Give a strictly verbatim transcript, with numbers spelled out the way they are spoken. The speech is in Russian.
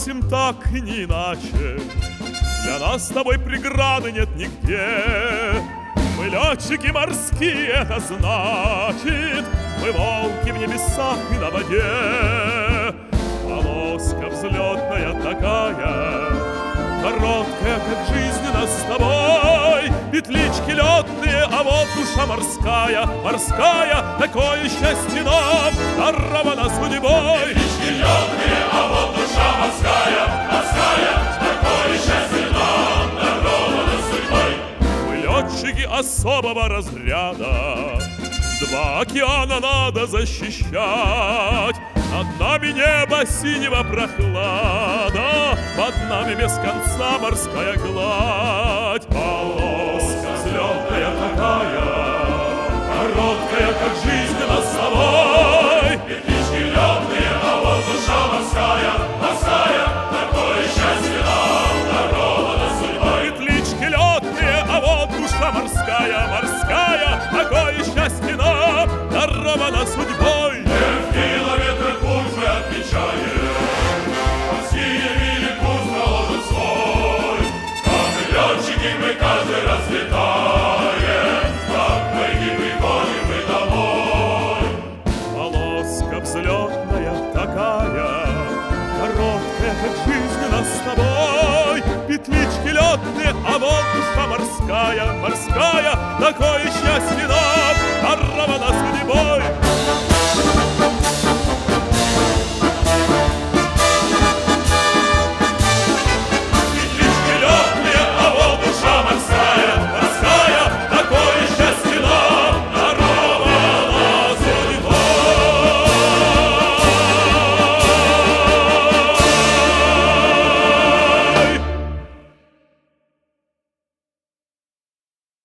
просим так и не иначе. Для нас с тобой преграды нет нигде. Мы летчики морские, это значит, мы волки в небесах и на воде. Полоска взлетная такая, короткая, как жизнь у нас с тобой. Петлички летные, а вот душа морская, морская, такое счастье нам даровано судьбой. Петлички летные, а вот душа морская, морская, такое счастье нам даровано судьбой. Мы летчики особого разряда, два океана надо защищать. Над нами небо синего прохлада, под нами без конца морская гладь. Полоска взлетная такая, короткая, как жизнь у нас с тобой. Петлички летные, а вот душа морская, морская, такое счастье нам даровано судьбой. Петлички летные, а вот душа морская, морская, такое счастье нам даровано судьбой. Мы каждый раз летаем, как мы не приходим мы домой. Полоска взлетная такая, короткая, как жизнь у нас с тобой. Петлички летные, а вот душа морская, морская, такое счастье